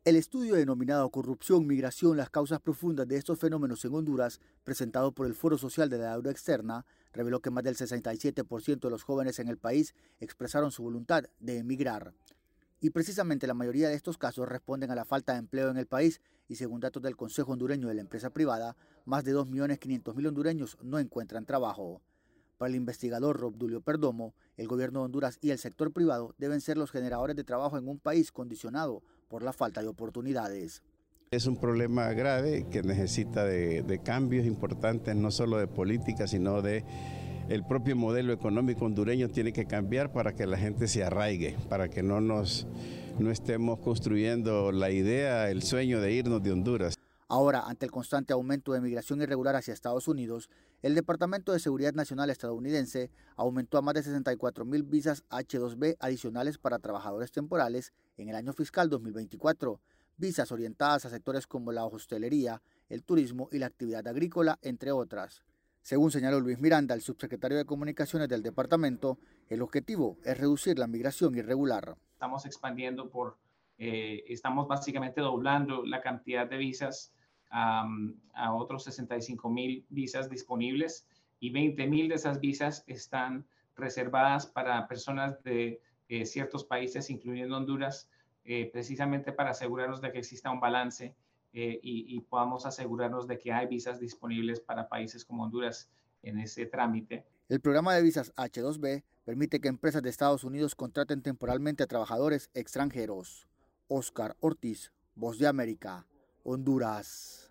El estudio denominado Corrupción, Migración, las causas profundas de estos fenómenos en Honduras, presentado por el Foro Social de la Deuda Externa, reveló que más del 67% de los jóvenes en el país expresaron su voluntad de emigrar. Y precisamente la mayoría de estos casos responden a la falta de empleo en el país y según datos del Consejo Hondureño de la Empresa Privada, más de 2.500.000 hondureños no encuentran trabajo. Para el investigador Robdulio Perdomo, el gobierno de Honduras y el sector privado deben ser los generadores de trabajo en un país condicionado por la falta de oportunidades. Es un problema grave que necesita de cambios importantes, no solo de política, sino de el propio modelo económico hondureño tiene que cambiar para que la gente se arraigue, para que no estemos construyendo la idea, el sueño de irnos de Honduras. Ahora, ante el constante aumento de migración irregular hacia Estados Unidos, el Departamento de Seguridad Nacional estadounidense aumentó a más de 64.000 visas H-2B adicionales para trabajadores temporales en el año fiscal 2024, visas orientadas a sectores como la hostelería, el turismo y la actividad agrícola, entre otras. Según señaló Luis Miranda, el subsecretario de Comunicaciones del departamento, el objetivo es reducir la migración irregular. Estamos expandiendo estamos básicamente doblando la cantidad de visas a otros 65.000 visas disponibles y 20.000 de esas visas están reservadas para personas de ciertos países, incluyendo Honduras, precisamente para asegurarnos de que exista un balance y podamos asegurarnos de que hay visas disponibles para países como Honduras en ese trámite. El programa de visas H-2B permite que empresas de Estados Unidos contraten temporalmente a trabajadores extranjeros. Oscar Ortiz, Voz de América, Honduras.